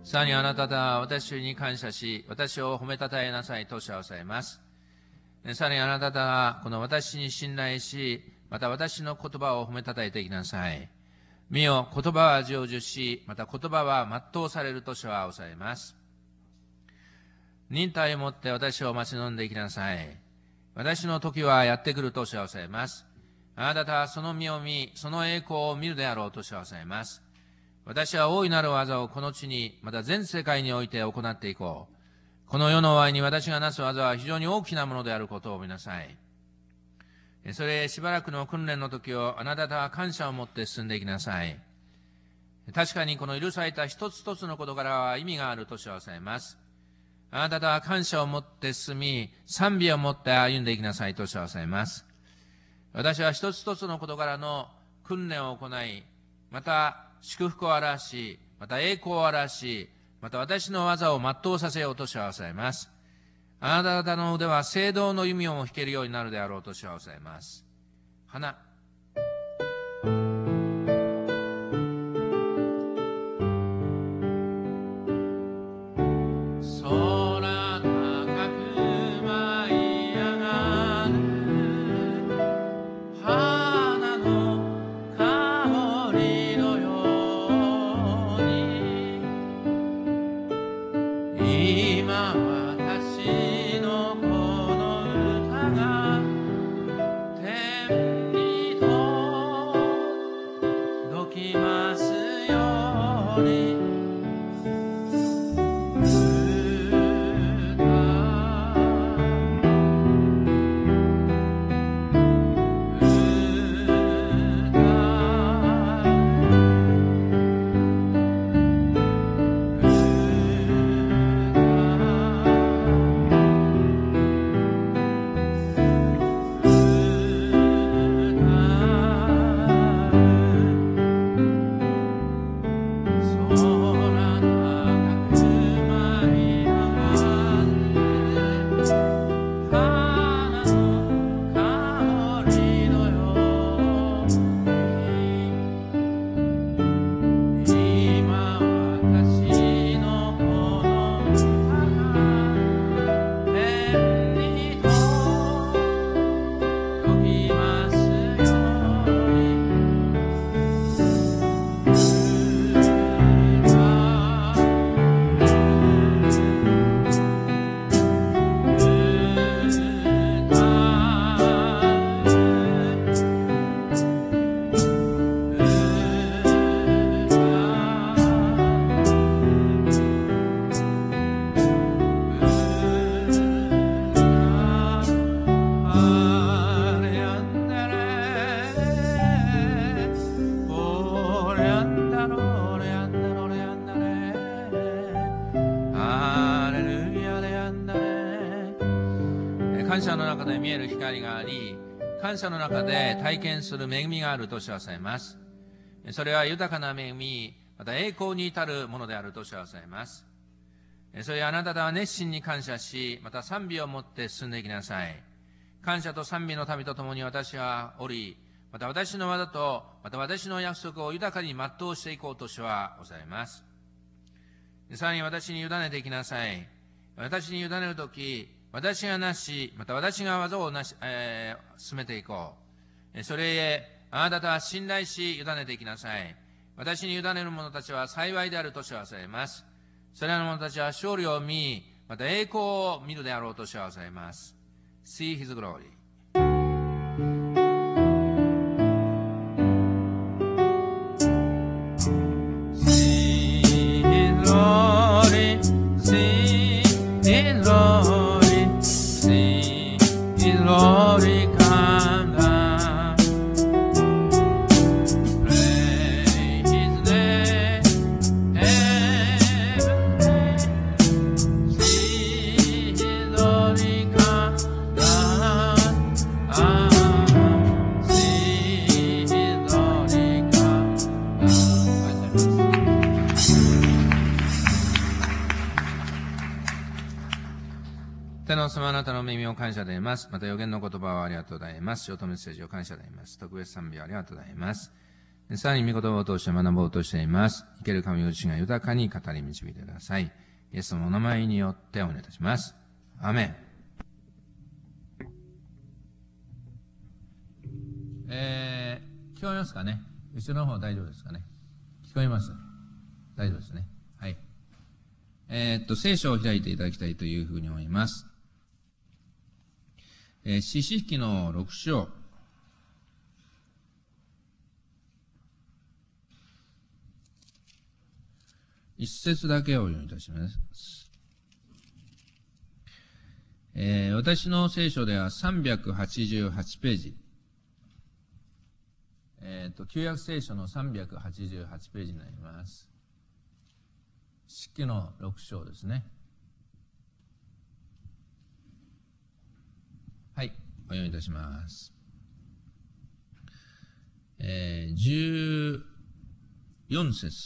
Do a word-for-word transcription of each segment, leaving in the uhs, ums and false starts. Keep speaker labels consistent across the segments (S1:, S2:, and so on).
S1: さらにあなた方は私に感謝し、私を褒めたたえなさいとおっされます。さらにあなた方はこの私に信頼し、また私の言葉を褒めたたえていきなさい。見よ、言葉は成就し、また言葉は全うされると主はおっしゃいます。忍耐をもって私を待ち望んでいきなさい。私の時はやってくると主はおっしゃいます。あなた方はその身を見、その栄光を見るであろうと主はおっしゃいます。私は大いなる技をこの地に、また全世界において行っていこう。この世の終わりに私がなす技は非常に大きなものであることを見なさい。それしばらくの訓練の時をあなた方は感謝を持って進んでいきなさい。確かにこの許された一つ一つの事柄は意味があると主はおっしゃいます。あなた方は感謝を持って進み、賛美を持って歩んでいきなさいと主はおっしゃいます。私は一つ一つの事柄の訓練を行い、また祝福を表し、また栄光を表し、また私の技を全うさせようと主はおっしゃいます。あなた方の腕は聖堂の弓をも弾けるようになるであろうと主はおっしゃいます。花。感謝の中で見える光があり、感謝の中で体験する恵みがあると主はおっしゃいます。それは豊かな恵み、また栄光に至るものであると主はおっしゃいます。それはあなた方は熱心に感謝し、また賛美を持って進んでいきなさい。感謝と賛美の民と共に私はおり、また私の技と、また私の約束を豊かに全うしていこうと主はおっしゃいます。さらに私に委ねていきなさい。私に委ねるとき、私がなし、また私が技をなし、えー、進めていこう。それへ、あなたは信頼し、委ねていきなさい。私に委ねる者たちは幸いであると主はおっしゃいます。それらの者たちは勝利を見、また栄光を見るであろうと主はおっしゃいます。See his glory. See his glory, see his glory, see his glory come down. Praise his name, heavenly. See his glory come down. Ah, see his glory come down. 天のお様、あなたの耳を感謝であります。また予言の言葉をありがとうございます。ショートメッセージを感謝であります。特別賛美をありがとうございます。 さらに御言葉を通して学ぼうとしています。生ける神ご自身が豊かに語り導いてください。イエスのお名前によってお願いいたします。アーメン。えー、聞こえますかね？後ろの方大丈夫ですかね？聞こえます？大丈夫ですね。はい。えー、っと、聖書を開いていただきたいというふうに思います。えー、詩詩記のろく章。一節だけをお読みいたします。えー、私の聖書ではさんびゃくはちじゅうはちページ。えっと、旧約聖書のさんびゃくはちじゅうはちページになります。詩記のろく章ですね。はい、お読みいたします。えー、じゅうよん節。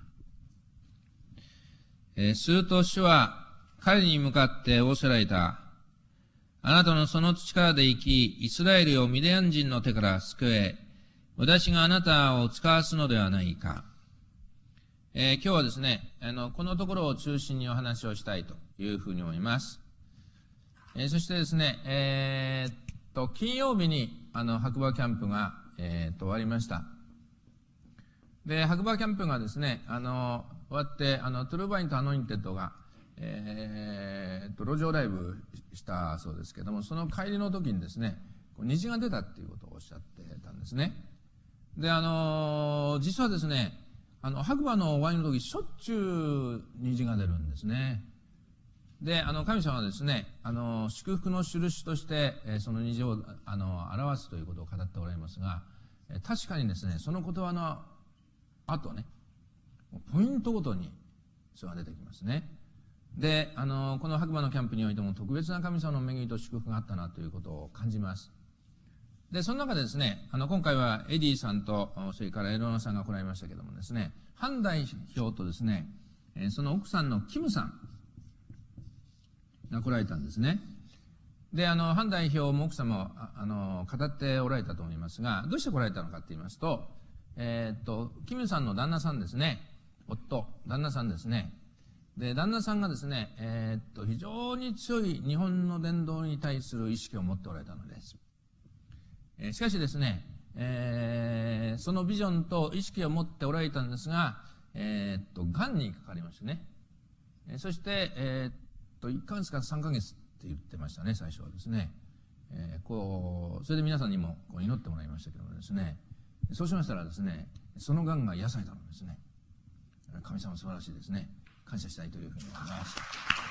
S1: えー、すると主は彼に向かって仰せられた。あなたのその力で生き、イスラエルをミディアン人の手から救え、私があなたを使わすのではないか。えー、今日はですね、あの、このところを中心にお話をしたいというふうに思います。えー、そしてですね、えー、っと、金曜日に、あの、白馬キャンプが、えー、っと、終わりました。で、白馬キャンプがですね、あの、終わって、あの、トゥルーバインとアノインテッドが、えー、っと、路上ライブしたそうですけども、その帰りの時にですね、虹が出たっていうことをおっしゃってたんですね。で、あの、実はですね、あの、白馬の終わりの時、しょっちゅう虹が出るんですね。で、あの、神様はですね、あの、祝福の印として、えー、その虹を、あの、表すということを語っておられますが、えー、確かにですね、その言葉の後ね、ポイントごとにそれが出てきますね。で、あの、この白馬のキャンプにおいても特別な神様の恵みと祝福があったなということを感じます。で、その中でですね、あの、今回はエディさんと、それからエロナさんが来られましたけどもですね、ハン代表とですね、その奥さんのキムさんが来られたんですね。で、あの、ハン代表も奥様を、あの、語っておられたと思いますが、どうして来られたのかと言いますと、えー、っと、キムさんの旦那さんですね、夫、旦那さんですね、で、旦那さんがですね、えー、っと、非常に強い日本の伝道に対する意識を持っておられたのです。えー、しかしですね、えー、そのビジョンと意識を持っておられたんですが、えー、っと、癌にかかりましてね。えー、そして、えー、っと、いっかげつからさんかげつって言ってましたね、最初はですね。えー、こう、それで皆さんにもこう祈ってもらいましたけどもですね、そうしましたらですね、その癌が癒されたのですね。神様素晴らしいですね。感謝したいというふうに思います。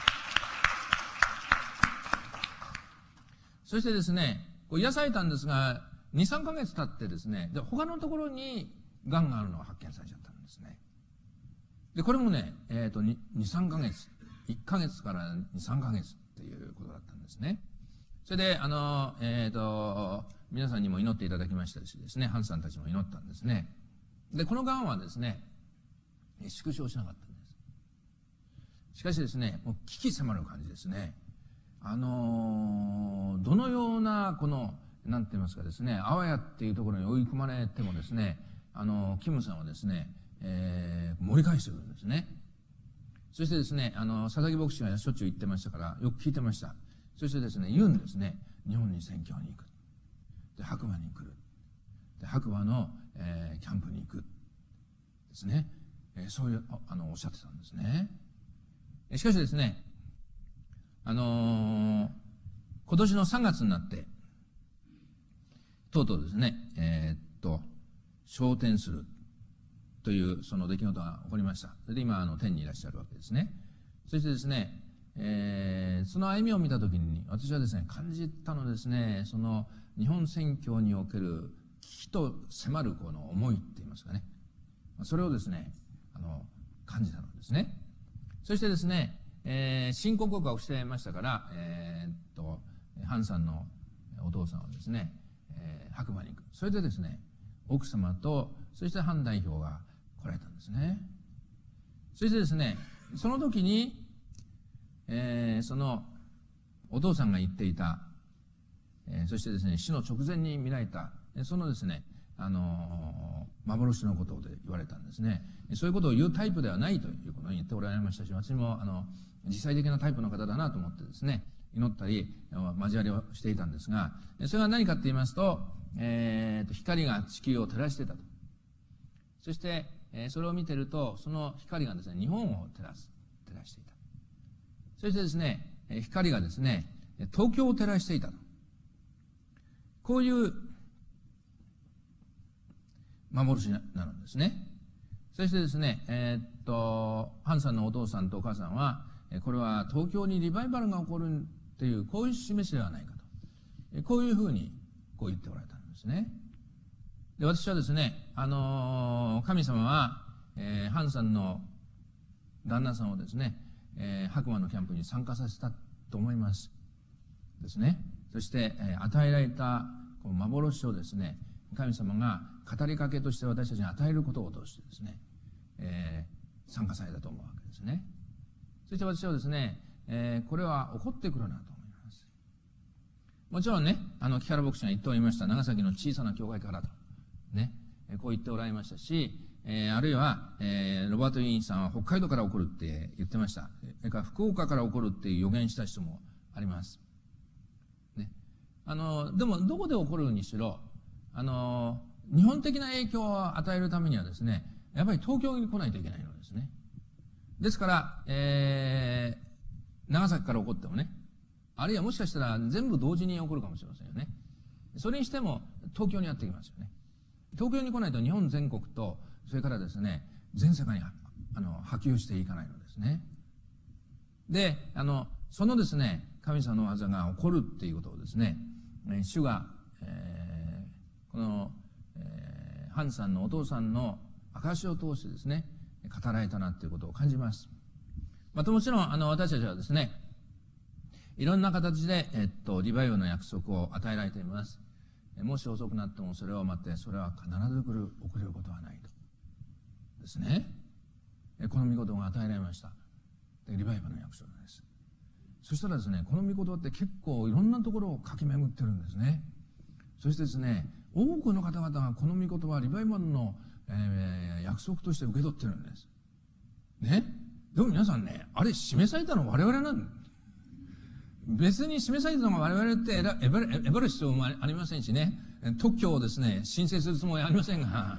S1: そしてですね、こう癒されたんですが、に、さんかげつ経ってですね、で他のところに癌があるのが発見されちゃったんですね。で、これもね、えっと、に、さんかげつ、いっかげつからに、さんかげつっていうことだったんですね。それで、あの、えっと、皆さんにも祈っていただきましたしですね、ハンさんたちも祈ったんですね。で、この癌はですね、縮小しなかったんです。しかしですね、もう危機迫る感じですね。あのー、どのような、この、なんて言いますかですね、あわやっていうところに追い込まれてもですね、あのー、キムさんはですね、えー、盛り返してくるんですね。そしてですね、あの、佐々木牧師がしょっちゅう言ってましたから、よく聞いてました。そしてですね、言うんですね。日本に宣教に行く。で、白馬に来る。で、白馬の、えー、キャンプに行く。ですね。えー、そういう、あの、おっしゃってたんですね。しかしですね、あのー、今年のさんがつになって、とうとうですね、えー、っと、昇天するというその出来事が起こりました。それで今、あの、天にいらっしゃるわけですね。そしてですね、えー、その歩みを見たときに、私はですね、感じたのですね、その日本宣教における危機と迫るこの思いって言いますかね、それをですね、あの、感じたのですね。そしてですね、えー、信仰告白をしていましたから、えー、っと、ハンさんのお父さんはですね、えー、白馬に行く。それでですね、奥様と、そしてハン代表が来られたんですね。そしてですね、その時に、えー、そのお父さんが言っていた、えー、そしてですね、死の直前に見られた、そのですね、
S2: あの幻のことで言われたんですね。そういうことを言うタイプではないということを言っておられましたし、私もあの実際的なタイプの方だなと思ってですね、祈ったり交わりをしていたんですが、それは何かと言いますと、えー、と光が地球を照らしていたと。そして、えー、それを見ていると、その光がですね、日本を照らす照らしていた。そしてですね、光がですね、東京を照らしていたと。こういう幻になるんですね。そしてですね、えー、っとハンさんのお父さんとお母さんは、これは東京にリバイバルが起こるっていう、こういう示しではないかと、こういうふうにこう言っておられたんですね。で、私はですね、あのー、神様は、えー、ハンさんの旦那さんをですね、えー、白馬のキャンプに参加させたと思いますですね。そして、えー、与えられたこの幻をですね、神様が語りかけとして私たちに与えることを通してですね、えー、参加されたと思うわけですね。そして私はですね、えー、これは起こってくるなと思います。もちろんね、あの木原牧師が言っておりました長崎の小さな教会からとね、こう言っておられましたし、えー、あるいは、えー、ロバート・イーンさんは北海道から起こるって言ってました。それから福岡から起こるっていう予言した人もあります。ね、あのでもどこで起こるにしろ、あの日本的な影響を与えるためにはですね、やっぱり東京に来ないといけないのですね。ですから、えー、長崎から起こってもね、あるいはもしかしたら全部同時に起こるかもしれませんよね。それにしても東京にやってきますよね。東京に来ないと日本全国と、それからですね、全世界にあの波及していかないのですね。で、あのそのですね、神様の技が起こるっていうことをですね、主が、えー、この、えー、ハンさんのお父さんの証を通してですね、語られたなっていうことを感じます。またもちろんあの私たちはですね、いろんな形で、えっと、リバイバルの約束を与えられています。もし遅くなってもそれを待って、それは必ず来る、遅れることはないとですね、この御事が与えられました。でリバイバルの約束です。そしたらですね、この御事って結構いろんなところを駆け巡ってるんですね。そしてですね、多くの方々がこの御事はリバイバルの、えー、約束として受け取ってるんですね。でも皆さんね、あれ示されたの我々なんです。別に示されたのが我々ってえばえばる必要もありませんしね、特許をですね申請するつもりはありませんが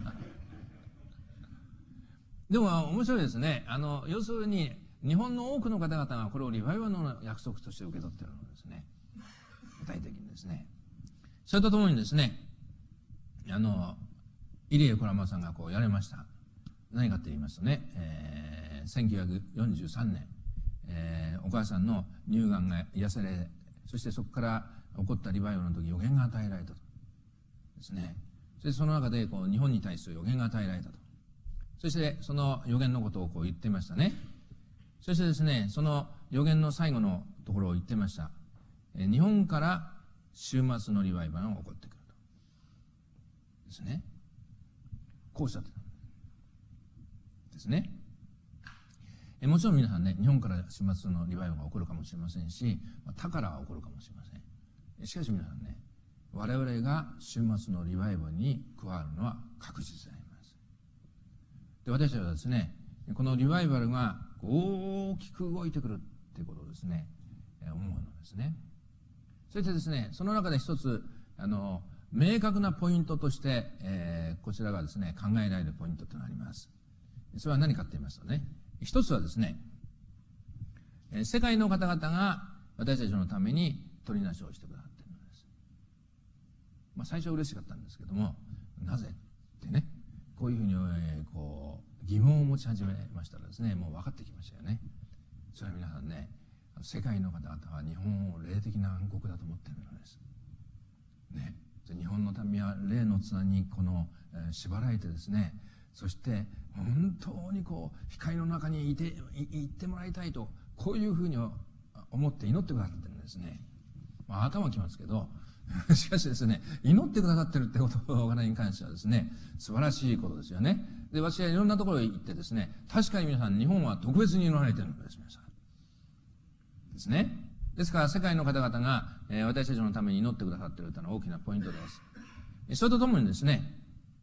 S2: でも面白いですね。あの要するに日本の多くの方々がこれをリバイバルの約束として受け取っているのですね。具体的にですね。それとともにですね、あの入江小山さんがこうやれました。何かって言いますとね、えー、せんきゅうひゃくよんじゅうさんねん、えー、お母さんの乳がんが癒され、そしてそこから起こったリバイバルの時予言が与えられたとですね。そしてその中でこう日本に対する予言が与えられたと。そしてその予言のことをこう言っていましたね。そしてですね、その予言の最後のところを言っていました。えー、日本から終末のリバイバルが起こってくるとですね。こうおっしゃってたですね。もちろん皆さんね、日本から終末のリバイバルが起こるかもしれませんし、他からは起こるかもしれません。しかし皆さんね、我々が終末のリバイバルに加わるのは確実であります。で、私たちはですね、このリバイバルが大きく動いてくるっていうことをですね、思うのですね。そしてですね、その中で一つ、あの、明確なポイントとして、えー、こちらがですね、考えられるポイントとなります。それは何かと言いますとね、一つはですね、世界の方々が私たちのために取りなしをしてくださっているのです。まあ最初は嬉しかったんですけども、なぜってね、こういうふうに、えー、こう疑問を持ち始めましたらですね、もう分かってきましたよね。それは皆さんね、世界の方々は日本を霊的な暗黒だと思っているのです。ね、日本の民は霊の綱にこの、えー、縛られてですね、そして本当にこう光の中にいていってもらいたいと、こういうふうに思って祈ってくださってるんですね。まあ、頭きますけどしかしですね、祈ってくださってるってことに関してはですね、素晴らしいことですよね。で、私はいろんなところへ行ってですね、確かに皆さん日本は特別に祈られているのです。皆さんですね。ですから世界の方々が、えー、私たちのために祈ってくださっているというのは大きなポイントです。それとともにですね、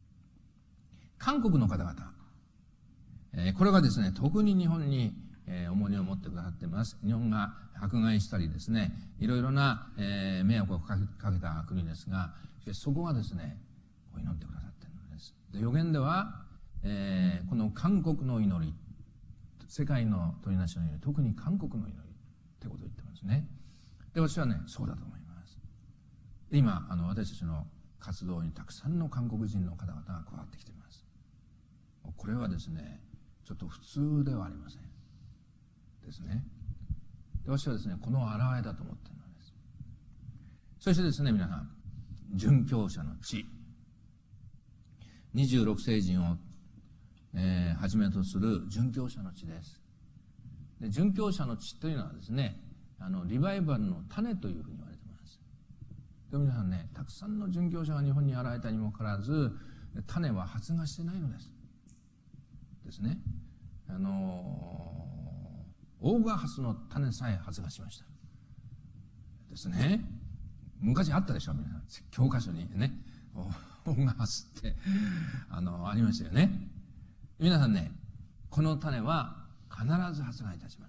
S2: 韓国の方々、えー、これがですね、特に日本に、えー、重荷を持ってくださっています。日本が迫害したりですね、いろいろな、えー、迷惑をかけ、かけた国ですが、そこはですね、こう祈ってくださっているのです。で、予言では、えー、この韓国の祈り、世界の取りなしの祈り、特に韓国の祈りってことを言ってますね。で、私はね、そうだと思います。で、今、あの、私たちの活動にたくさんの韓国人の方々が加わってきています。これはですね、ちょっと普通ではありません。ですね。で、私はですね、この現れだと思っているのです。そしてですね、皆さん、殉教者の地、にじゅうろくせい人を、えー、はじめとする殉教者の地です。で、殉教者の地というのはですね、あのリバイバルの種というふうに言われています。で、皆さんね、たくさんの殉教者が日本に現れたにもかかわらず、種は発芽してないのです。ですね。あのー、オーガハスの種さえ発芽しました。ですね。昔あったでしょ、皆さん。教科書にね、オーガハスって、あの、ありましたよね。皆さんね、この種は必ず発芽いたします。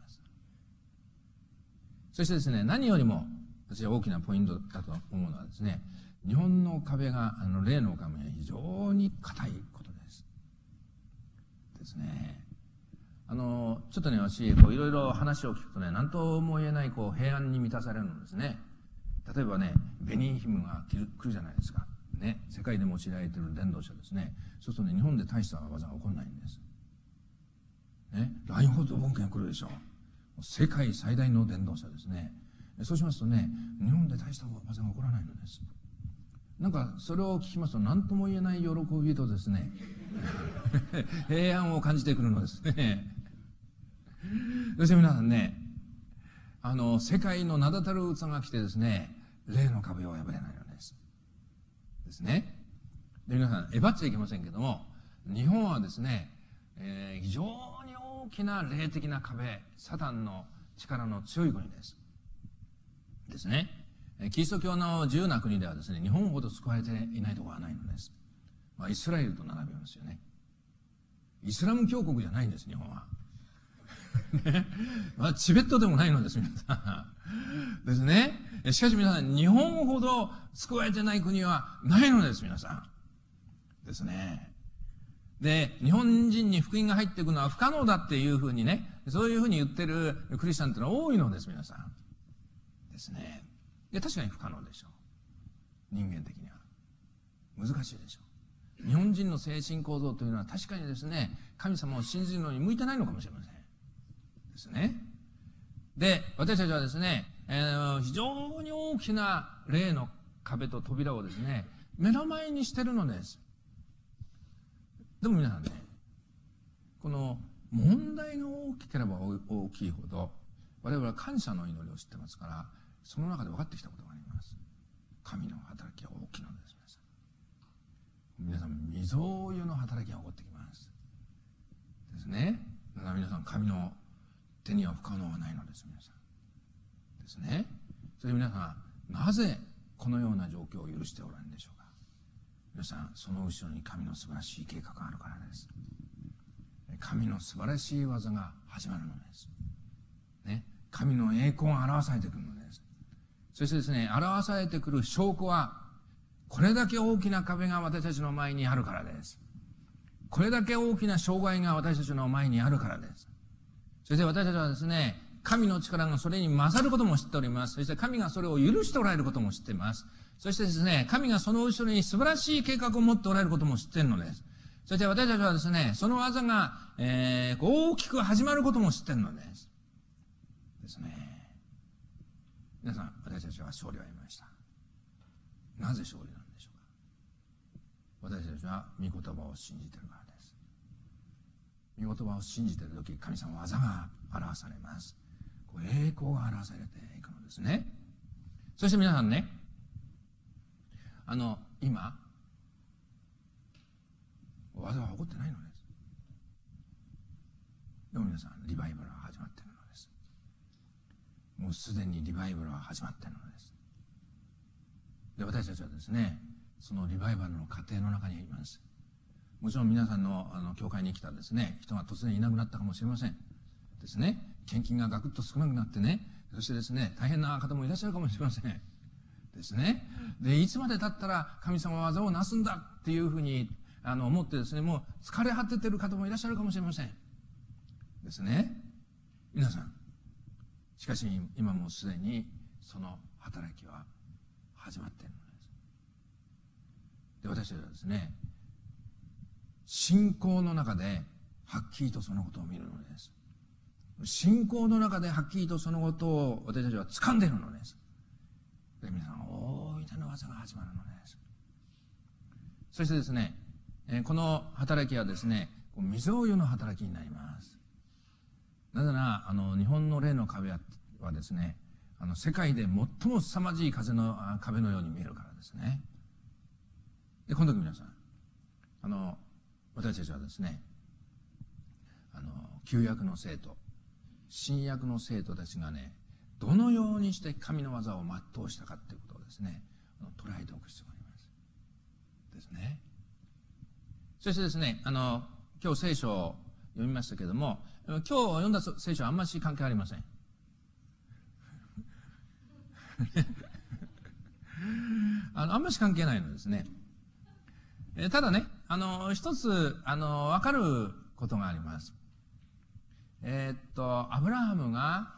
S2: そしてですね、何よりも、私は大きなポイントだと思うのはですね、日本の壁が、あの、霊の壁が非常に硬いことです。ですね。あの、ちょっとね、私、こう、いろいろ話を聞くとね、何とも言えない、こう、平安に満たされるのですね。例えばね、ベニーヒムが来る、来るじゃないですか。ね、世界で用いられている伝道者ですね。そうするとね、日本で大した技が起こらないんです。ね、ラインホールト本家が来るでしょう。世界最大の伝道者ですね。そうしますとね、日本で大した技が起こらないのです。なんか、それを聞きますと、何とも言えない喜びとですね、平安を感じてくるのですね。そして皆さんね、あの、世界の名だたる器が来てですね、霊の壁を破れないのです。ですね。で、皆さん、えばっちゃいけませんけども、日本はですね、えー、非常に大きな霊的な壁、サタンの力の強い国です。ですね。キリスト教の自由な国ではですね、日本ほど救われていないところはないのです。まあ、イスラエルと並びますよね。イスラム教国じゃないんです、日本は。ね、まあ、チベットでもないのです、皆さん。ですね。しかし皆さん、日本ほど救われてない国はないのです、皆さん。ですね。で、日本人に福音が入っていくのは不可能だっていうふうにね、そういうふうに言ってるクリスチャンってのは多いのです、皆さん。ですね。で、確かに不可能でしょう。人間的には。難しいでしょう。日本人の精神構造というのは確かにですね、神様を信じるのに向いてないのかもしれません。ですね。で、私たちはですね、えー、非常に大きな霊の壁と扉をですね、目の前にしてるのです。でも皆さんね、この問題が大きければ大きいほど、我々は感謝の祈りを知ってますから、その中で分かってきたことがあります。神の働きは大きいのです。皆さん、未曾有の働きが起こってきます。ですね。だから皆さん、神の手には不可能はないのです、皆さん。ですね。それで皆さん、なぜこのような状況を許しておられるんでしょうか。皆さん、その後ろに神の素晴らしい計画があるからです。神の素晴らしい技が始まるのです。ね。神の栄光が表されてくるのです。そしてですね、表されてくる証拠は、これだけ大きな壁が私たちの前にあるからです。これだけ大きな障害が私たちの前にあるからです。そして私たちはですね、神の力がそれに勝ることも知っております。そして神がそれを許しておられることも知っています。そしてですね、神がその後ろに素晴らしい計画を持っておられることも知っているのです。そして私たちはですね、その技が、えー、大きく始まることも知っているのです。ですね。皆さん、私たちは勝利を得ました。なぜ勝利なのでしょうか。私たちは御言葉を信じているからです。御言葉を信じているとき、神様の技が表されます。こう栄光が表されていくのですね。そして皆さんね、あの、今、技は起こってないのです。でも皆さん、リバイバルが始まっているのです。もうすでにリバイバルが始まっているのです。で、私たちはですね、そのリバイバルの過程の中にいます。 もちろん皆さんのあの教会に来たですね、人が突然いなくなったかもしれません。ですね。献金がガクッと少なくなってね、そしてですね、大変な方もいらっしゃるかもしれません。ですね。で、いつまで経ったら神様は技をなすんだっていうふうにあの思ってですね、もう疲れ果ててる方もいらっしゃるかもしれません。ですね。皆さん。しかし今もうすでにその働きは始まっているのです。で、私たちはですね、信仰の中ではっきりとそのことを見るのです。信仰の中ではっきりとそのことを私たちは掴んでいるのです。で、皆さん、大いなる技が始まるのです。そしてですね、この働きはですね、未曾有の働きになります。なぜなら、あの、日本の霊の壁はですね、あの、世界で最も凄まじい風の壁のように見えるからですね。で、この時皆さん、あの、私たちはですね、あの、旧約の生徒、新約の生徒たちがね、どのようにして神の技を全うしたかということをですね、捉えておく必要があります。ですね。そしてですね、あの、今日聖書を読みましたけれども、今日読んだ聖書はあんまり関係ありません。あの、あんまり関係ないのですね。えただね、あの、一つ、あの、わかることがあります。えー、っと、アブラハムが、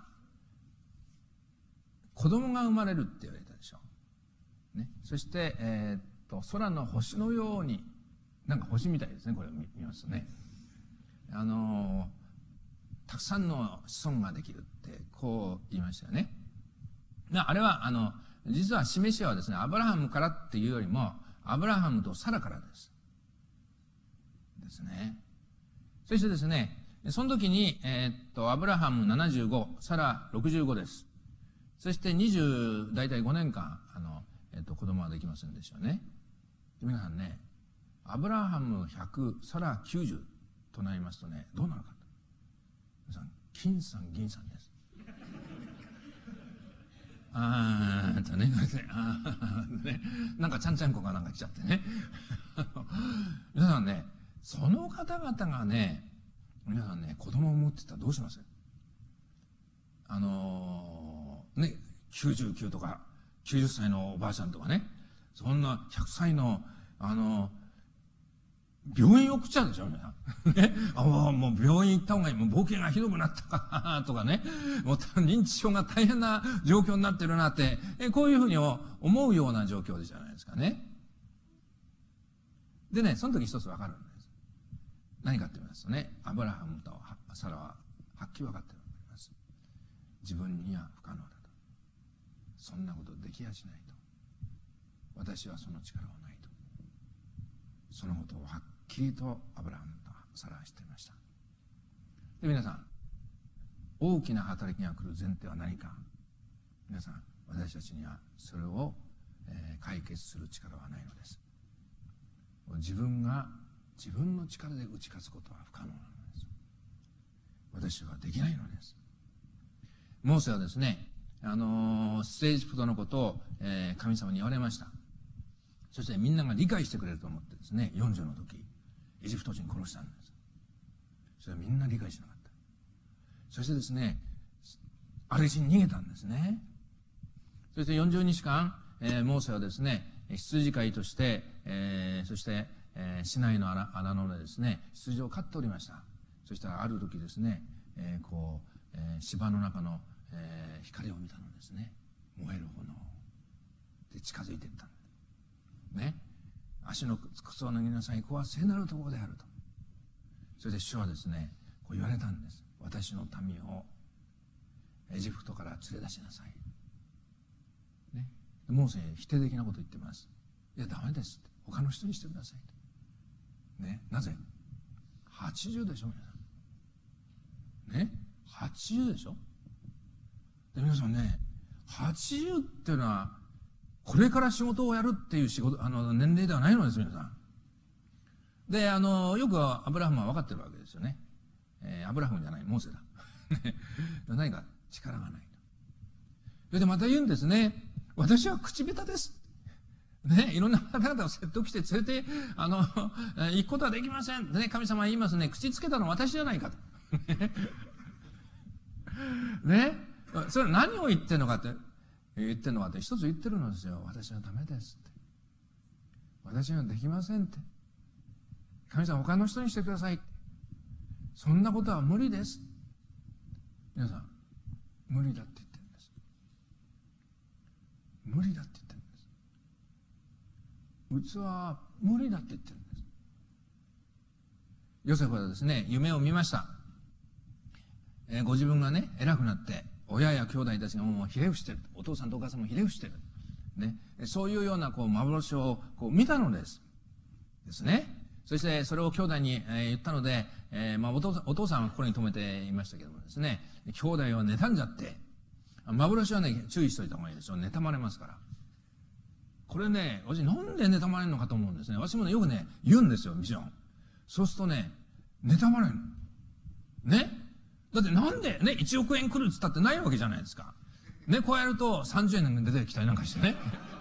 S2: 子供が生まれるって言われたでしょう。ね。そして、えー、っと、空の星のように、なんか星みたいですね、これを見ますとね。あの、たくさんの子孫ができるって、こう言いましたよね。あれは、あの、実は示しはですね、アブラハムからっていうよりも、アブラハムとサラからです。ですね。そしてですね、その時に、えー、っと、アブラハムななじゅうご、サラろくじゅうごです。そしてにじゅう、だいたいごねんかん、あの、えー、っと、子供はできませんでしたね。皆さんね、アブラハムひゃく、サラきゅうじゅうとなりますとね、どうなるかと。皆さん、金さん、銀さんです。あーっとね、あーね、なんかちゃんちゃんこがなんか来ちゃってね。皆さんね、その方々がね、皆さんね、子供を産むって言ったらどうします？あのー、ね、きゅうじゅうきゅうとか、きゅうじゅっさいのおばあちゃんとかね、そんなひゃくさいの、あのー、病院送っちゃうんでしょ、皆さん。ね、あもう病院行った方がいい。もうボケがひどくなったかとかね。もう認知症が大変な状況になってるなって、えこういうふうに思うような状況じゃないですかね。でね、その時一つわかるんです。何かって言いますとね、アブラハムとサラははっきり分かってるわけです。自分には不可能だと。そんなことできやしないと。私はその力はないと。そのことをはっきりとアブラハムとサラは知っていました。で、皆さん、大きな働きが来る前提は何か。皆さん、私たちにはそれを、えー、解決する力はないのです。自分が自分の力で打ち勝つことは不可能なのです。私はできないのです。モーセはですね、あのー、出エジプトのことを、えー、神様に言われました。そしてみんなが理解してくれると思ってですね、よんじゅうの時、エジプト人殺したんです。それはみんな理解しなかった。そしてですね、ある地に逃げたんですね。そしてよんじゅうにちかん、えー、モーセはですね、羊飼いとして、えー、そして、えー、市内の荒野でですね、羊を飼っておりました。そしたらある時ですね、えー、こう、えー、芝の中の、えー、光を見たのですね。燃える炎で近づいていったんですね。足の靴を脱ぎなさい、ここは聖なるところであると。それで主はですね、こう言われたんです。私の民をエジプトから連れ出しなさい。ね。モーセ否定的なこと言ってます。いや、ダメですって。他の人にしてくださいと。ね。なぜ？はちじゅうでしょ、皆さん。ね。はちじゅうでしょ。で、皆さんね、はちじゅうっていうのは、これから仕事をやるっていう仕事、あの、年齢ではないのです、皆さん。で、あの、よくアブラハムは分かってるわけですよね。えー、アブラハムじゃない、モーセだ。何か力がないと。それでまた言うんですね。私は口下手です。 ね、いろんな方々を説得して連れて、あの、行くことはできません。ね、神様は言いますね。口つけたのは私じゃないかと。ね。それは何を言ってるのかって、言ってるのかって一つ言ってるのですよ。私はダメですって。私にはできませんって。神様他の人にしてください。そんなことは無理です。皆さん、無理だって言ってるんです。無理だって言ってるんです。器は無理だって言ってるんです。ヨセフはですね、夢を見ました。えー、ご自分がね、偉くなって、親や兄弟たちがもうひれ伏してる。お父さんとお母さんもひれ伏してる。ね。そういうようなこう幻をこう見たのです。ですね。そしてそれを兄弟に、えー、言ったので、えーまあ、お父さん、お父さんは心に留めていましたけどもですね、兄弟は妬んじゃって、幻はね、注意しといた方がいいですよ。妬まれますから。これね、私なんで妬まれるのかと思うんですね。私もね、よくね、言うんですよ、ビジョン。そうするとね、妬まれるの。ね。だってなんで、ね、いちおくえん来るっつったってないわけじゃないですか。ね、こうやるとさんじゅうえんが出てきたりなんかしてね。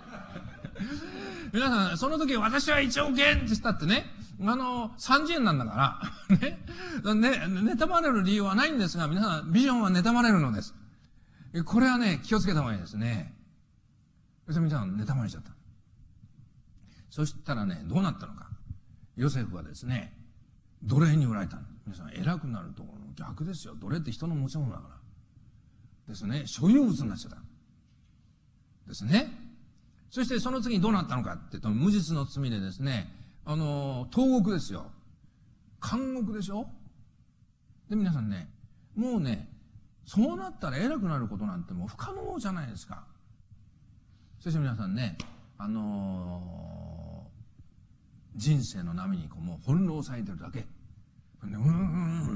S2: 皆さん、その時私はいちおくえんって言ったってね、あの、さんじゅうえんなんだから、ね、ね、妬まれる理由はないんですが、皆さん、ビジョンは妬まれるのです。これはね、気をつけた方がいいですね。そして皆さん、妬まれちゃった。そしたらね、どうなったのか。ヨセフはですね、奴隷に売られた。皆さん、偉くなるところの逆ですよ。奴隷って人の持ち物だから。ですね、所有物になっちゃった。ですね。そしてその次にどうなったのかって言うと、無実の罪でですね、あの、投獄ですよ。監獄でしょ。で、皆さんね、もうね、そうなったら偉くなることなんてもう不可能じゃないですか。そして皆さんね、あのー、人生の波にこうもう翻弄されてるだけ。うーん、うーん、うーん、う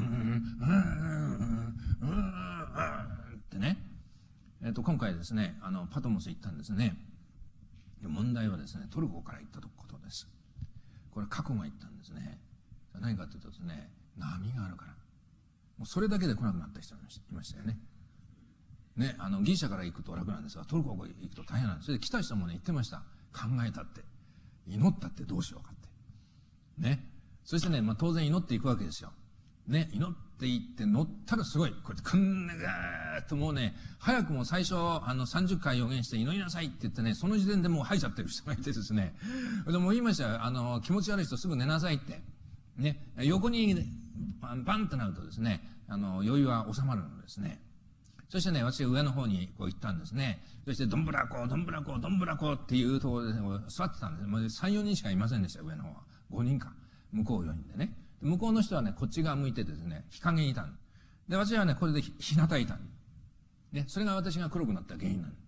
S2: ーんってね。えっと、今回ですね、あの、パトモス行ったんですね。問題はですね、トルコから行ったことです。これ過去が言ったんですね。何かというとですね、波があるから。もうそれだけで来なくなった人がいましたよね。ね、あの、ギリシャから行くと楽なんですが、トルコから行くと大変なんです。それで来た人もね、言ってました。考えたって。祈ったってどうしようかって。ね。そしてね、まあ当然祈っていくわけですよ。ね、祈っていって乗ったらすごい。これ、くんねがーっともうね、早くも最初、あの、さんじゅっかい予言して祈りなさいって言ってね、その時点でもう吐いちゃってる人がいてですね。でも言いましたよ。あの、気持ち悪い人すぐ寝なさいって。ね、横にバンとなるとですね、あの、酔いは収まるのですね。そしてね、私は上の方にこう行ったんですね。そして、どんぶらこ、どんぶらこ、どんぶらこっていうところで、ね、座ってたんです。もうさん、よにんしかいませんでした、上の方は。ごにんか。向こうよにんでね。向こうの人はね、こっち側向いてですね、日陰にいたんで、私はね、これで日向いたんね、それが私が黒くなった原因なん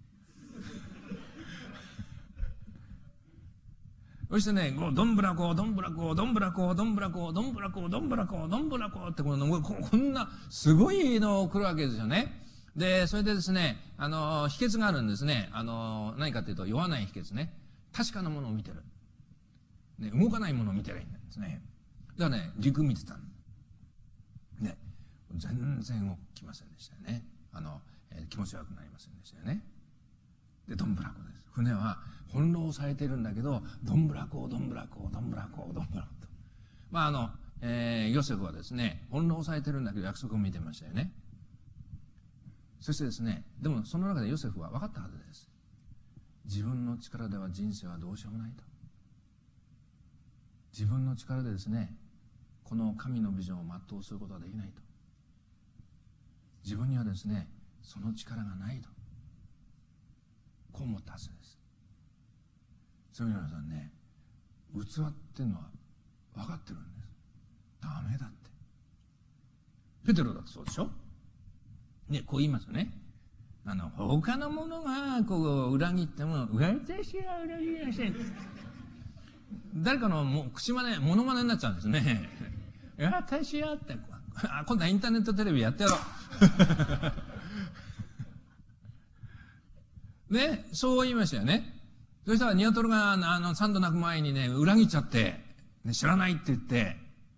S2: そしてね、どんぶらこ、どんぶらこ、どんぶらこ、どんぶらこ、どんぶらこ、どんぶらこ、どんぶらこってこの、こんな、すごいの来るわけですよね。で、それでですね、あの、秘訣があるんですね。あの、何かというと、酔わない秘訣ね。確かなものを見てる。ね、動かないものを見てるんですね。だからね、陸見てたんね。全然起きませんでしたよね。あの、えー、気持ち悪くなりませんでしたよね。で、どんぶらこです。船は翻弄されてるんだけど、どんぶらこ、どんぶらこ、どんぶらこ、どんぶらこと。まあ、あの、えー、ヨセフはですね、翻弄されてるんだけど約束を見てましたよね。そしてですね、でもその中でヨセフは分かったはずです。自分の力では人生はどうしようもないと。自分の力でですね、この神のビジョンを全うすることはできないと。自分にはですね、その力がないと。こう思ったはずです。そういう皆さんね、器っていうのは分かってるんです。ダメだって。ペテロだってそうでしょ。ね、こう言いますよね。あの、他のものがこう裏切っても、私は裏切りません。誰かのも口真似、モノマネになっちゃうんですね。私はって、あ、今度はインターネットテレビやってやろう。ね、そう言いましたよね。そしたらニワトリがあの三度鳴く前にね、裏切っちゃって、ね、知らないって言って、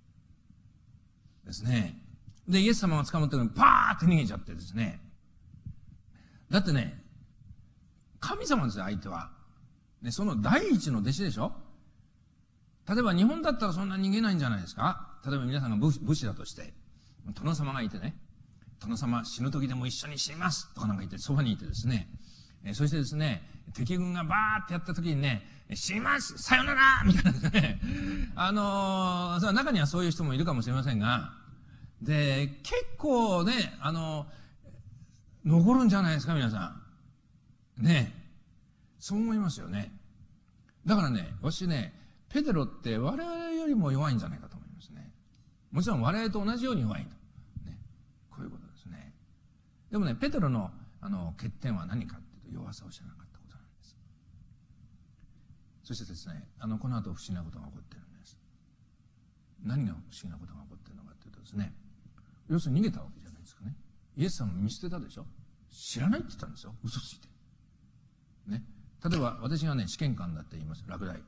S2: ですね。で、イエス様が捕まってるのにパーって逃げちゃってですね。だってね、神様ですよ、相手は。 で、その第一の弟子でしょ。例えば日本だったらそんなに逃げないんじゃないですか。例えば皆さんが武武士だとして、殿様がいてね、殿様死ぬ時でも一緒に死にますとかなんか言って、そばにいてですね、えそしてですね、敵軍がバーってやった時にね、死にますさよならみたいなですね、あのー、それは中にはそういう人もいるかもしれませんが、で、結構ね、あのー、残るんじゃないですか、皆さん。ね。そう思いますよね。だからね、私ね、ペテロって我々よりも弱いんじゃないかと思いますね。もちろん我々と同じように弱いと。ね。こういうことですね。でもね、ペテロのあの欠点は何かっていうと、弱さを知らなかったことなんです。そしてですね、あの、この後不思議なことが起こっているんです。何が不思議なことが起こっているのかというとですね、要するに逃げたわけじゃないですかね。イエス様を見捨てたでしょ。知らないって言ったんですよ。嘘ついて。ね。例えば私がね、試験官だって言います。落第。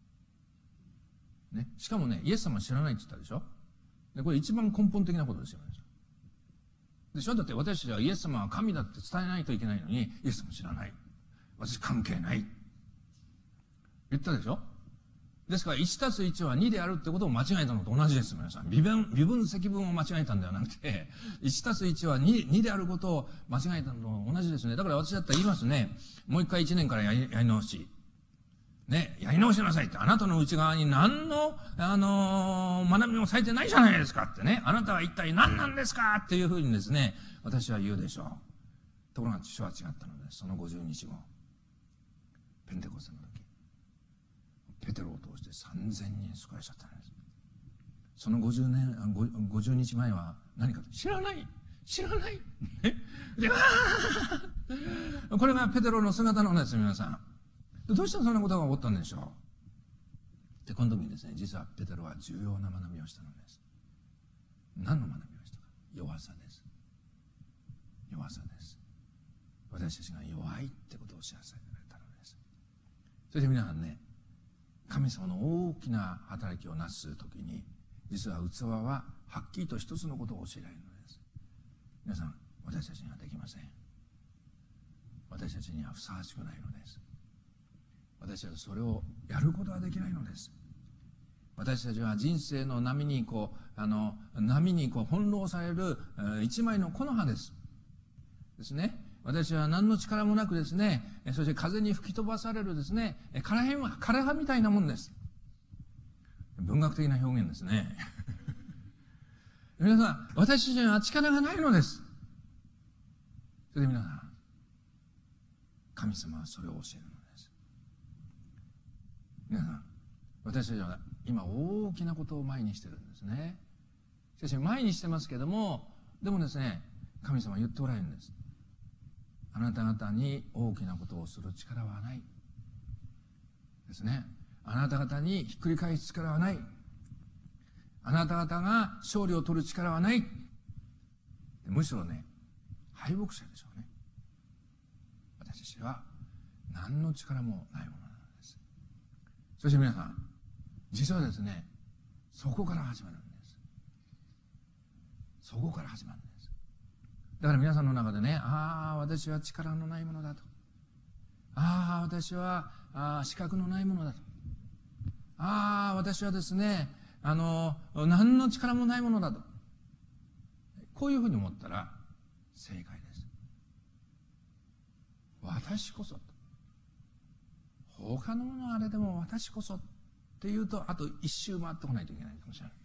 S2: ね。しかもね、イエス様知らないって言ったでしょ。で、これ一番根本的なことですよね。でしょ。だって私たちはイエス様は神だって伝えないといけないのに、イエス様知らない。私関係ない。言ったでしょ。ですからいちたすいちはにであるってことを間違えたのと同じです、皆さん。微分、微分積分を間違えたんではなくて、いちたすいちは 2, 2であることを間違えたのと同じですね。だから私だったら言いますね。もう一回いちねんからやり、やり直し。ね、やり直しなさいって。あなたの内側に何の、あのー、学びもされてないじゃないですかってね。あなたは一体何なんですかっていうふうにですね、私は言うでしょう。ところが主は違ったのです。そのごじゅうにちご。ペンテコステの時。ペテロを通してさんぜんにん救われちゃったんです。そのごじゅうねん、ごじゅうにちまえは何かと、知らない知らないで、これがペテロの姿なんです、皆さん。どうしてそんなことが起こったんでしょう。で、この時にですね、実はペテロは重要な学びをしたのです。何の学びをしたか。弱さです。弱さです。私たちが弱いってことを知らせられたのです。そして皆さんね、神様の大きな働きをなすときに、実は器ははっきりと一つのことを教えられるのです。皆さん、私たちにはできません。私たちにはふさわしくないのです。私たちはそれをやることはできないのです。私たちは人生の波にこう、あの、波にこう翻弄される一枚の木の葉です。ですね。私は何の力もなくですね、そして風に吹き飛ばされるですね、枯葉、枯葉みたいなもんです。文学的な表現ですね。皆さん、私たちには力がないのです。それで皆さん、神様はそれを教えるのです。皆さん、私たちは今大きなことを前にしてるんですね。しかし前にしてますけども、でもですね、神様は言っておられるんです。あなた方に大きなことをする力はないですね。あなた方にひっくり返す力はない。あなた方が勝利を取る力はない。むしろね、敗北者でしょうね。私たちは何の力もないものなんです。そして皆さん、実はですね、そこから始まるんです。そこから始まるんです。だから皆さんの中でね、ああ、私は力のないものだと。ああ、私はあ資格のないものだと。ああ、私はですね、あの、何の力もないものだと。こういうふうに思ったら正解です。私こそと。他のものはあれでも私こそっていうと、あと一周回ってこないといけないかもしれない。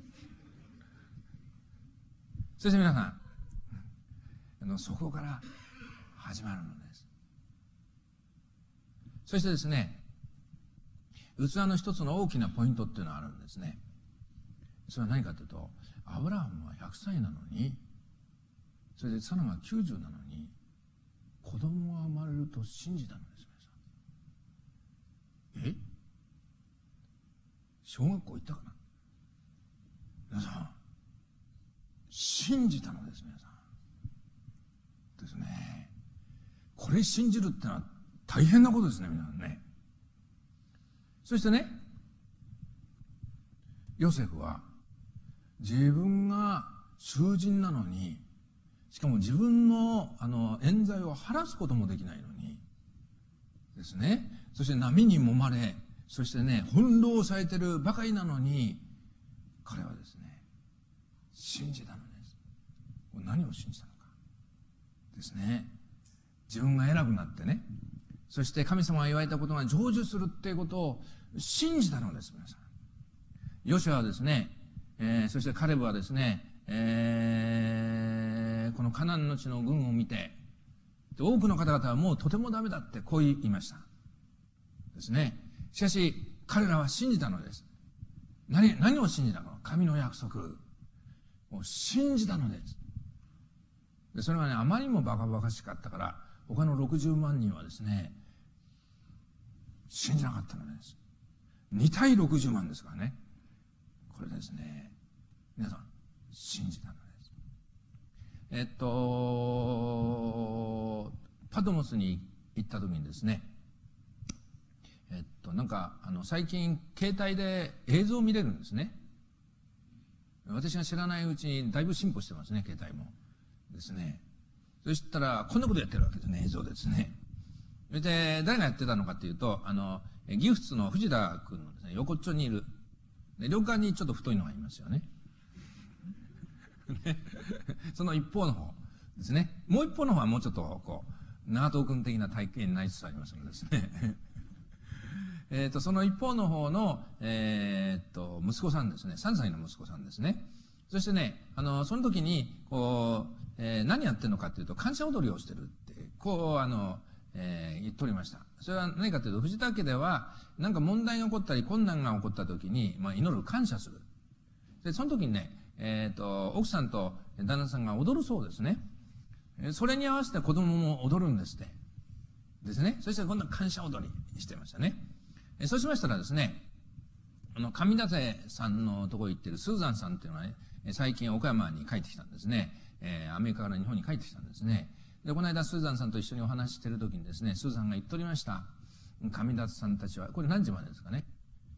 S2: そして皆さん、のそこから始まるのです。そしてですね、器の一つの大きなポイントっていうのがあるんですね。それは何かというと、アブラハムはひゃくさいなのに、それでサラがきゅうじゅうなのに、子供が生まれると信じたのです。え？小学校行ったかな？皆さん、信じたのです、皆さん。ですね。これ信じるってのは大変なことですね、皆さんね。そしてね、ヨセフは自分が囚人なのに、しかも自分のあの冤罪を晴らすこともできないのに、 ですね。そして波に揉まれ、そしてね、翻弄されてるばかりなのに、彼はですね、信じたのです。何を信じたのかですね。自分が偉くなってね、そして神様が言われたことが成就するっていうことを信じたのです、皆さん。ヨシュアはですね、えー、そしてカレブはですね、えー、このカナンの地の軍を見て、多くの方々はもうとてもダメだってこう言いました。ですね。しかし、彼らは信じたのです。何、何を信じたの？神の約束を信じたのです。で、それがね、あまりにもバカバカしかったから、他のろくじゅうまんにんはですね、信じなかったのです。にたいろくじゅうまんですからね。これですね、皆さん、信じたのです。えっと、パドモスに行った時にですね、えっと、なんか、あの、最近、携帯で映像を見れるんですね。私が知らないうちにだいぶ進歩してますね、携帯も。ですね。そしたら、こんなことやってるわけですね、映像ですね。それで、誰がやってたのかっていうと、あの、ギフツの藤田君のですね、横っちょにいる。で、両側にちょっと太いのがいますよね。その一方の方ですね。もう一方の方はもうちょっと、こう、長藤君的な体型になりつつありますのでですね。えっと、その一方の方の、えー、っと、息子さんですね。さんさいの息子さんですね。そしてね、あの、その時に、こう、えー、何やってるのかっていうと、感謝踊りをしてるって、こう、あの、えー、言っておりました。それは何かというと、藤田家では、なんか問題が起こったり、困難が起こった時に、まあ、祈る、感謝する。で、その時にね、えっと、奥さんと旦那さんが踊るそうですね。それに合わせて子供も踊るんですって。ですね。そして今度は感謝踊りしてましたね。そうしましたらですね、あの、上舘さんのところに行ってるスーザンさんっていうのはね、最近岡山に帰ってきたんですね。えー、アメリカから日本に帰ってきたんですね。で、この間スーザンさんと一緒にお話ししてる時にですね、スーザンが言っておりました。上舘さんたちは、これ何時までですかね。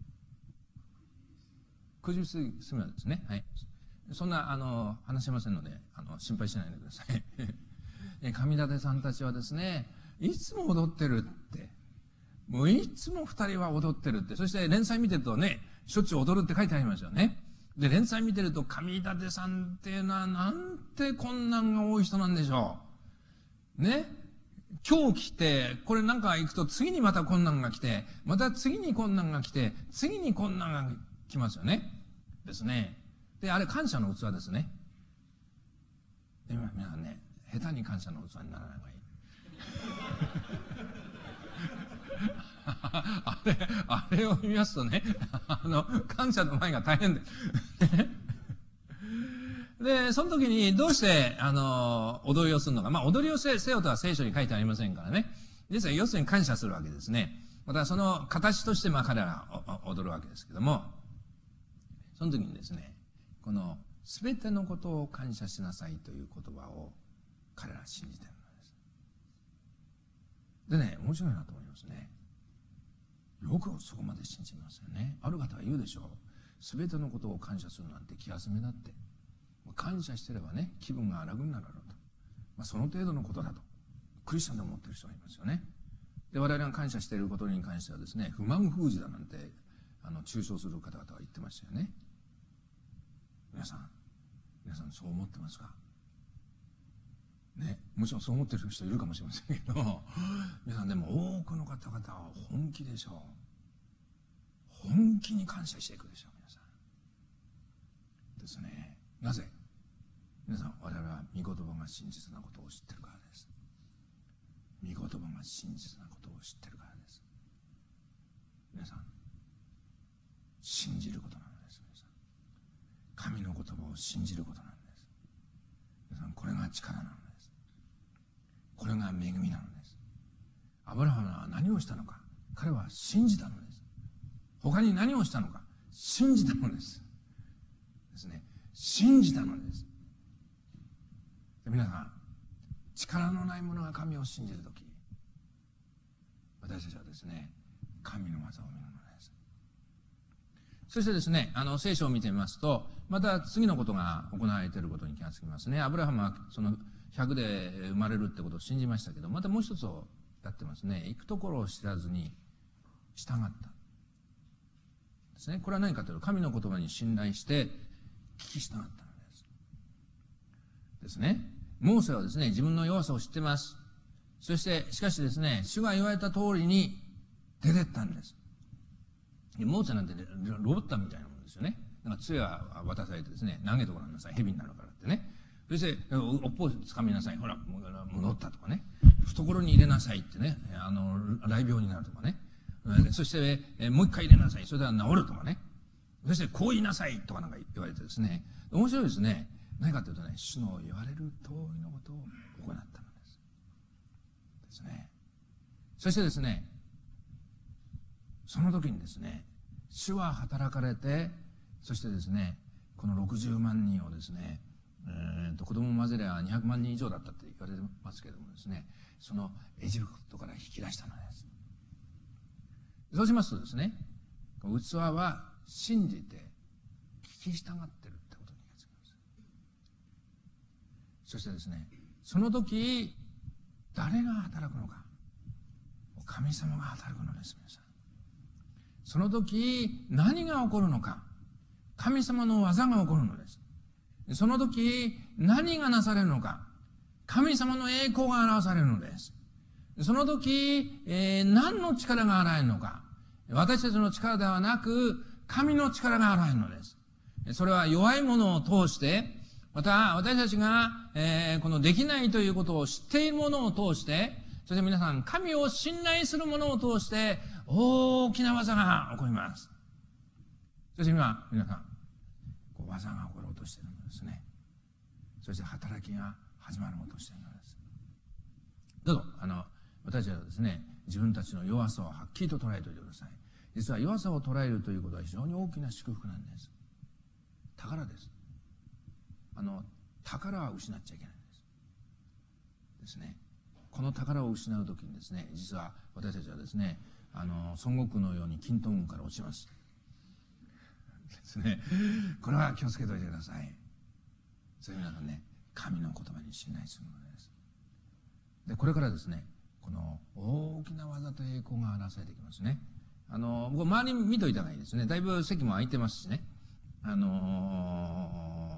S2: くじ過ぎまでですね。はい。そんな、あの、話しませんので、あの、心配しないでください。上舘さんたちはですね、いつも踊ってるって。もういつも二人は踊ってるって。そして連載見てるとね、しょっちゅう踊るって書いてありますよね。で、連載見てると上舘さんっていうのはなんて困難が多い人なんでしょう。ね。今日来て、これなんか行くと次にまた困難が来て、また次に困難が来て、次に困難が来ますよね。ですね。で、あれ感謝の器ですね。今皆さんね、下手に感謝の器にならない方がいい。あれ、あれを見ますとね、あの、感謝の前が大変で。で、その時にどうして、あの、踊りをするのか。まあ、踊りをせよとは聖書に書いてありませんからね。実は要するに感謝するわけですね。またその形としてまあ彼らは踊るわけですけども、その時にですね、この全てのことを感謝しなさいという言葉を彼らは信じているのです。でね、面白いなと思いますね。よくそこまで信じますよね。ある方は言うでしょう。全てのことを感謝するなんて気休めだって。感謝してればね、気分が楽になるだろうと。まあ、その程度のことだと。クリスチャンで思っている人がいますよね。で、我々が感謝していることに関してはですね、不満封じだなんて、あの、中傷する方々は言ってましたよね。皆さん、皆さんそう思ってますか？ね、もちろんそう思ってる人いるかもしれませんけど、皆さんでも多くの方々は本気でしょう。本気に感謝していくでしょう、皆さん。ですね。なぜ？皆さん、我々は御言葉が真実なことを知ってるからです。御言葉が真実なことを知ってるからです。皆さん、信じることなのです。皆さん、神の言葉を信じることなんです。皆さん、これが力なのです。これが恵みなのです。アブラハムは何をしたのか。彼は信じたのです。他に何をしたのか。信じたのです。ですね。信じたのです。皆さん、力のない者が神を信じるとき、私たちはですね、神の技を見るのです。そしてですね、あの聖書を見てみますと、また次のことが行われていることに気がつきますね。アブラハムはそのひゃくで生まれるってことを信じましたけど、またもう一つをやってますね。行くところを知らずに従ったですね。これは何かというと、神の言葉に信頼して聞き従ったのですですね。モーセはですね、自分の弱さを知ってます。そしてしかしですね、主が言われた通りに出てったんです。でモーセなんて、ね、ロボットみたいなもんですよね。なんか杖は渡されてですね、投げてごらんなさい、蛇になるからってね。そしておっぽをつかみなさい、ほら戻ったとかね。懐に入れなさいってね、あの雷病になるとかね。そしてえもう一回入れなさい、それでは治るとかね。そしてこう言いなさいとかなんか言われてですね、面白いですね。何かというとね、主の言われる通りのことを行ったのですですね。そしてですね、その時にですね、主は働かれて、そしてですね、このろくじゅうまんにんをですね、えー、と子供を混ぜればにひゃくまんにん以上だったって言われてますけれどもですね、そのエジプトから引き出したのです。そうしますとですね、器は信じて聞き従っているってことに気がつきます。そしてですね、その時誰が働くのか、神様が働くのです。皆さん、その時何が起こるのか、神様の技が起こるのです。その時何がなされるのか、神様の栄光が表されるのです。その時、えー、何の力が現れるのか、私たちの力ではなく神の力が現れるのです。それは弱いものを通して、また私たちが、えー、このできないということを知っているものを通して、そして皆さん、神を信頼するものを通して大きな技が起こります。そして今皆さん、こう技が起ころうとしているのですね。そして働きが始まろうとしているのです。どうぞ、あの私たちはですね、自分たちの弱さをはっきりと捉えておいてください。実は弱さを捉えるということは非常に大きな祝福なんです。宝です。あの宝は失っちゃいけないんですですね。この宝を失うときにですね、実は私たちはですね、あの孫悟空のように金遁雲から落ちますですね。これは気をつけておいてください。それで皆さんね、神の言葉に信頼するのです。でこれからですね、この大きな技と栄光が表されてきますね。あの僕周り見といた方がいいですね。だいぶ席も空いてますしね、あの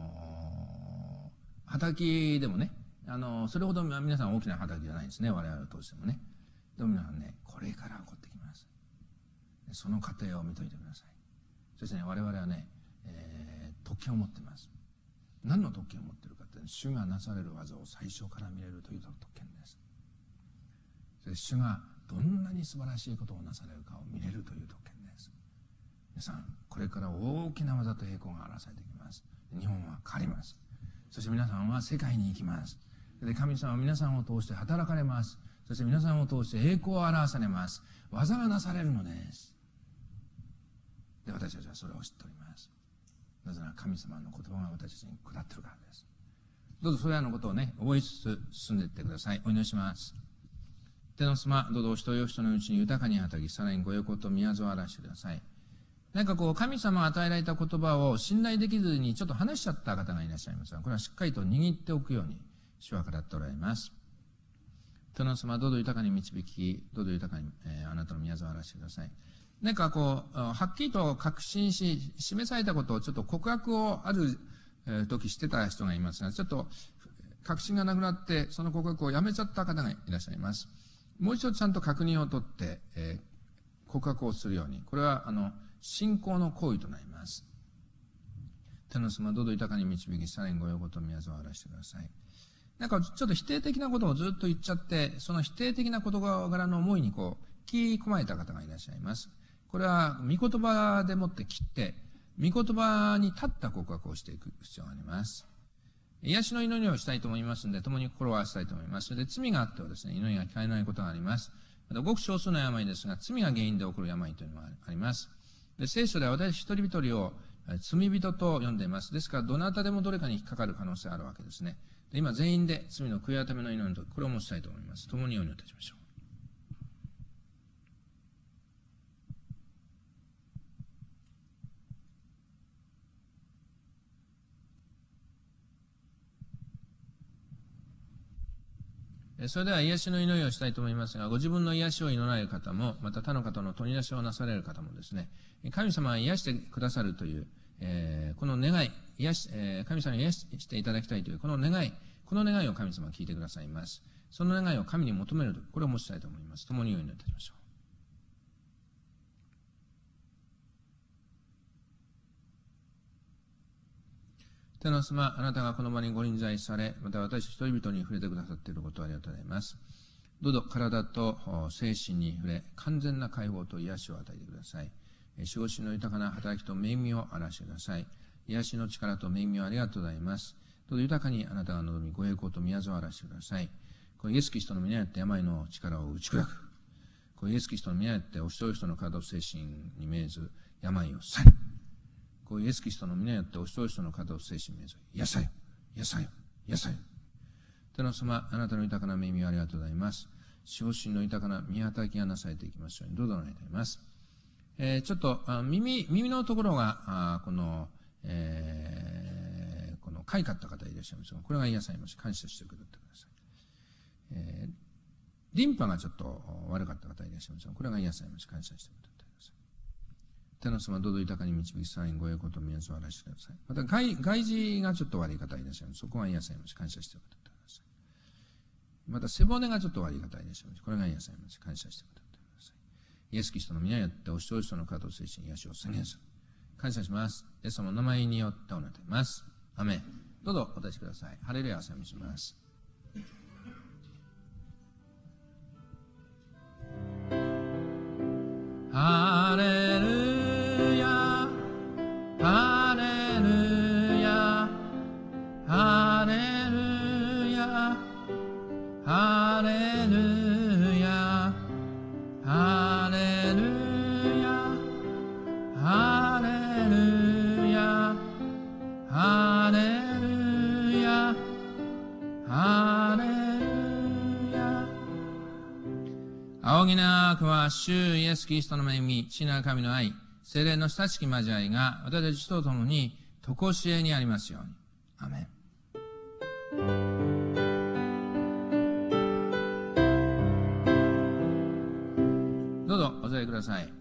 S2: ー、畑でもね、あのー、それほど皆さん大きな畑じゃないですね、我々を通してもね。でも皆さんね、これから起こってきます。その過程を見といてください。そしてね、我々はね、えー、特権を持っています。何の特権を持っているかって、主がなされる技を最初から見れるという特権です。そして主がどんなに素晴らしいことをなされるかを見れるという特権です。皆さん、これから大きな技と栄光が表されてきます。日本は変わります。そして皆さんは世界に行きます。で神様は皆さんを通して働かれます。そして皆さんを通して栄光を表されます。技がなされるのです。で私たちはそれを知っております。なぜなら神様の言葉が私たちに下っているからです。どうぞそれらのことをね、覚えつつ進んでいってください。お祈りします。天の様、どうぞお人よ人のうちに豊かに働き、さらにご横と宮沢を表してください。何かこう神様が与えられた言葉を信頼できずにちょっと話しちゃった方がいらっしゃいますが、これはしっかりと握っておくように主は語っておられます。天の様、どうぞ豊かに導き、どうぞ豊かに、えー、あなたの宮沢を表してください。何かこうはっきりと確信し示されたことをちょっと告白をある時してた人がいますが、ちょっと確信がなくなってその告白をやめちゃった方がいらっしゃいます。もう一度ちゃんと確認を取って、えー、告白をするように、これはあの信仰の行為となります。天の様、どうぞ豊かに導き、さらにご横と宮沢を表してください。なんかちょっと否定的なことをずっと言っちゃって、その否定的な事柄の思いにこう引き込まれた方がいらっしゃいます。これは御言葉でもって切って、御言葉に立った告白をしていく必要があります。癒しの祈りをしたいと思いますので、共に心を合わせたいと思います。それで罪があってはですね、祈りが聞かれないことがあります。またごく少数の病ですが、罪が原因で起こる病というのがあります。で聖書では私一人一人を罪人と呼んでいます。ですから、どなたでもどれかに引っかかる可能性があるわけですね。で今、全員で罪の悔い改めの祈りの時、これを持ちたいと思います。共にお祈りいたしましょう。 それでは癒しの祈りをしたいと思いますが、ご自分の癒しを祈られる方も、また他の方の取り出しをなされる方もですね、神様が癒してくださるという、えー、この願い、癒し、えー、神様に癒していただきたいという、この願い、この願いを神様が聞いてくださいます。その願いを神に求めると、これを持ちたいと思います。共にお祈りいたしましょう。天の様、あなたがこの場にご臨在され、また私一人々に触れてくださっていることをありがとうございます。どうぞ体と精神に触れ、完全な解放と癒しを与えてください。守護神の豊かな働きと恵みを表してください。癒しの力と恵みをありがとうございます。どうぞ豊かにあなたが望み、ご栄光と宮沢を表してください。このイエス・キリストの皆によって病の力を打ち砕く。このイエス・キリストの皆によってお一人一人の体と精神に命ず病を去る。こうイエス・キリストの皆によってお一人一人の体と精神に命ず癒さよ、癒さよ、癒さよ。天の様、あなたの豊かな恵みをありがとうございます。守護神の豊かな御働きがなされていきますように、どうぞお願いいたします。えー、ちょっとあ耳、耳のところが、あこの、えー、この、かいかった方いらっしゃいますが、これが癒されまし、感謝してくださってください。えー、リンパがちょっと悪かった方いらっしゃいますが、これが癒されまし、感謝してくださってください。天の様、どうぞ豊かに導きサイン、ご栄光と宮沢を表してください。また外、外耳がちょっと悪い方いらっしゃいます。そこが癒されまし、感謝してください。また背骨がちょっと悪い方いらっしゃいます。これが癒されます。感謝してください。イエス・キリストの皆によってお一人一人の体と精神、癒しを宣言する。感謝します。イエス様の名前によってお願いいたします。アメン。どうぞお立ちください。ハレルヤを賛美します。ハレルヤ、ハレルヤ、ハレルヤ、ハレルヤ、ハレルヤ、ハレルヤ、ハレルヤ、ハレルヤ。仰ぎなくは主イエス・キリストの恵み、父なる神の愛、聖霊の親しき交わりが私たちと共に常しえにありますように。アメン。どうぞお座りください。